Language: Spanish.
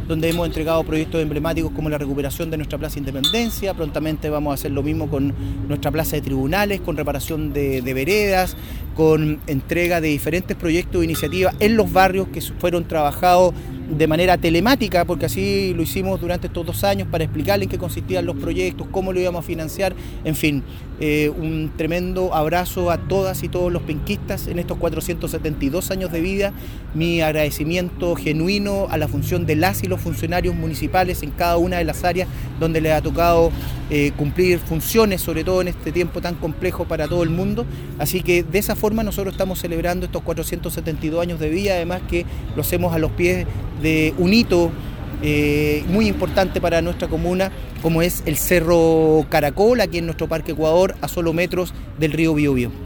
donde hemos entregado proyectos emblemáticos como la recuperación de nuestra Plaza Independencia. Prontamente vamos a hacer lo mismo con nuestra Plaza de Tribunales, con reparación de veredas, con entrega de diferentes proyectos e iniciativas en los barrios que fueron trabajados de manera telemática, porque así lo hicimos durante estos 2 años para explicarle en qué consistían los proyectos, cómo lo íbamos a financiar, en fin, un tremendo abrazo a todas y todos los penquistas en estos 472 años de vida, mi agradecimiento genuino a la función de las y los funcionarios municipales en cada una de las áreas donde les ha tocado cumplir funciones, sobre todo en este tiempo tan complejo para todo el mundo, así que de esa forma nosotros estamos celebrando estos 472 años de vida, además que lo hacemos a los pies de un hito muy importante para nuestra comuna, como es el Cerro Caracol, aquí en nuestro Parque Ecuador, a solo metros del río Biobío.